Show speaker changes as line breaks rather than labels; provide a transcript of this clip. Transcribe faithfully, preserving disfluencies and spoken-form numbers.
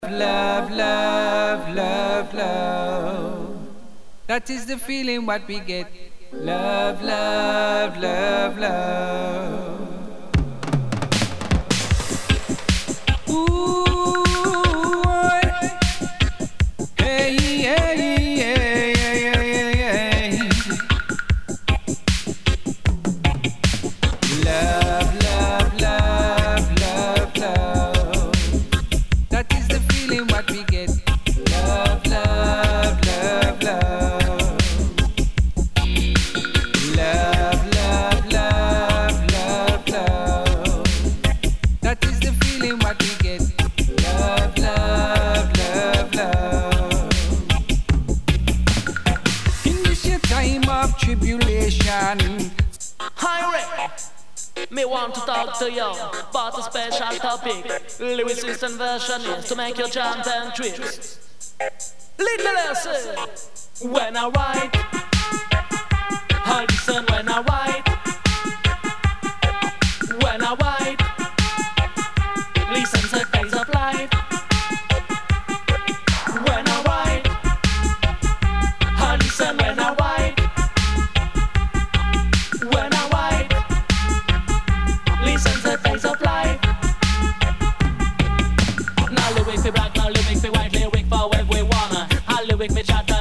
Love, love, love, love. That is the feeling what we get. Love, love, love, love. Ooh, hey, hey, hey, hey, hey, hey. Love, love, love, love, love. That is the feeling what we get. Love, love, love, love. Love, love, love, love, love. That is the feeling what we get. Love, love, love, love. In this your time of tribulation,
Hi, me want to talk to you about a special topic. Lyricist and version is to make you jump and twist. Little lesson when I write, I listen when I write. When I write, listen to days of life. When I write, I listen when I write. When I write, listen to days of life. Now lyric for black, now lyric for white, lyric for everyone. A lyric for chatter,